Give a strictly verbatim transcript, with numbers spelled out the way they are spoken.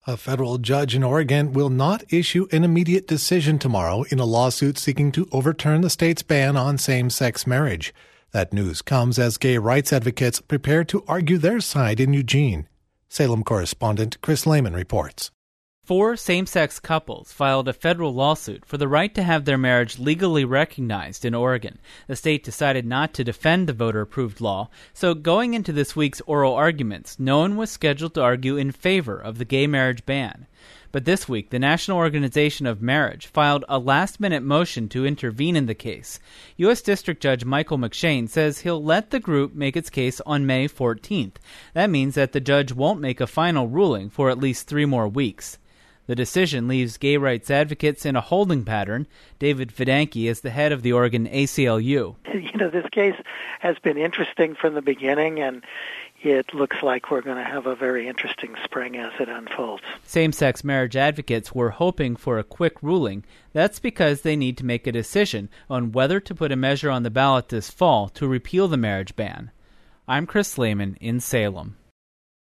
A federal judge in Oregon will not issue an immediate decision tomorrow in a lawsuit seeking to overturn the state's ban on same-sex marriage. That news comes as gay rights advocates prepare to argue their side in Eugene. Salem correspondent Chris Lehman reports. Four same-sex couples filed a federal lawsuit for the right to have their marriage legally recognized in Oregon. The state decided not to defend the voter-approved law, so going into this week's oral arguments, no one was scheduled to argue in favor of the gay marriage ban. But this week, the National Organization of Marriage filed a last-minute motion to intervene in the case. U S District Judge Michael McShane says he'll let the group make its case on May fourteenth. That means that the judge won't make a final ruling for at least three more weeks. The decision leaves gay rights advocates in a holding pattern. David Fidanki is the head of the Oregon A C L U. You know, this case has been interesting from the beginning, and it looks like we're going to have a very interesting spring as it unfolds. Same-sex marriage advocates were hoping for a quick ruling. That's because they need to make a decision on whether to put a measure on the ballot this fall to repeal the marriage ban. I'm Chris Lehman in Salem.